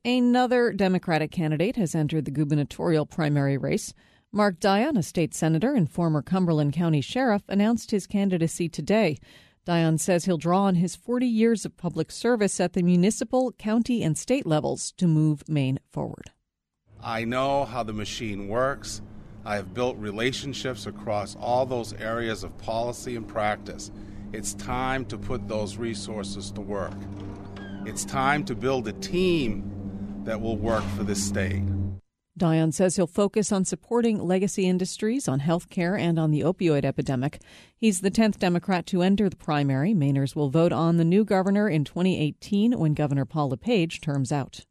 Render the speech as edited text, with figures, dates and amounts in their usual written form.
Another Democratic candidate has entered the gubernatorial primary race. Mark Dion, a state senator and former Cumberland County sheriff, announced his candidacy today. Dion says he'll draw on his 40 years of public service at the municipal, county, and state levels to move Maine forward. I know how the machine works. I have built relationships across all those areas of policy and practice. It's time to put those resources to work. It's time to build a team that will work for this state. Dion says he'll focus on supporting legacy industries, on health care, and on the opioid epidemic. He's the 10th Democrat to enter the primary. Mainers will vote on the new governor in 2018 when Governor Paul LePage terms out.